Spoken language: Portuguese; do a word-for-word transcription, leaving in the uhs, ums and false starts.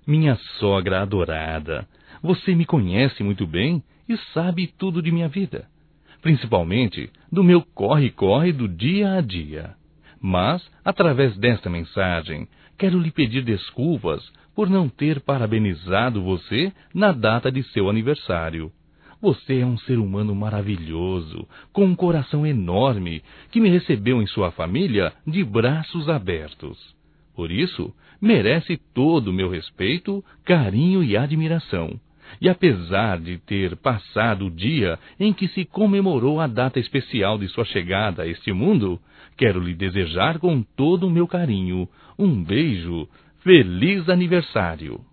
Minha sogra adorada, você me conhece muito bem e sabe tudo de minha vida, principalmente do meu corre-corre do dia a dia. Mas, através desta mensagem, quero lhe pedir desculpas por não ter parabenizado você na data de seu aniversário. Você é um ser humano maravilhoso, com um coração enorme, que me recebeu em sua família de braços abertos. Por isso, merece todo o meu respeito, carinho e admiração. E apesar de ter passado o dia em que se comemorou a data especial de sua chegada a este mundo, quero lhe desejar com todo o meu carinho um beijo, feliz aniversário!